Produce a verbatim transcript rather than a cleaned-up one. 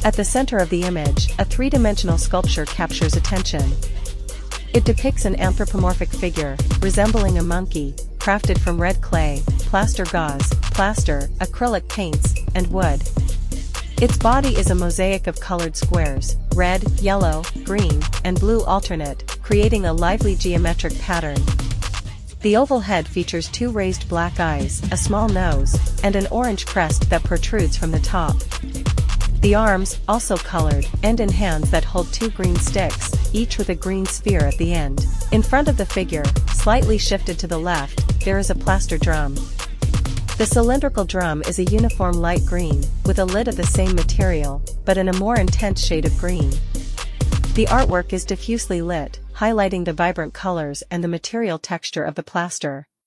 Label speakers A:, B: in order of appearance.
A: At the center of the image, a three-dimensional sculpture captures attention. It depicts an anthropomorphic figure, resembling a monkey, crafted from red clay, plaster gauze, plaster, acrylic paints, and wood. Its body is a mosaic of colored squares, red, yellow, green, and blue alternate, creating a lively geometric pattern. The oval head features two raised black eyes, a small nose, and an orange crest that protrudes from the top. The arms, also colored, end in hands that hold two green sticks, each with a green sphere at the end. In front of the figure, slightly shifted to the left, there is a plaster drum. The cylindrical drum is a uniform light green, with a lid of the same material, but in a more intense shade of green. The artwork is diffusely lit, highlighting the vibrant colors and the material texture of the plaster.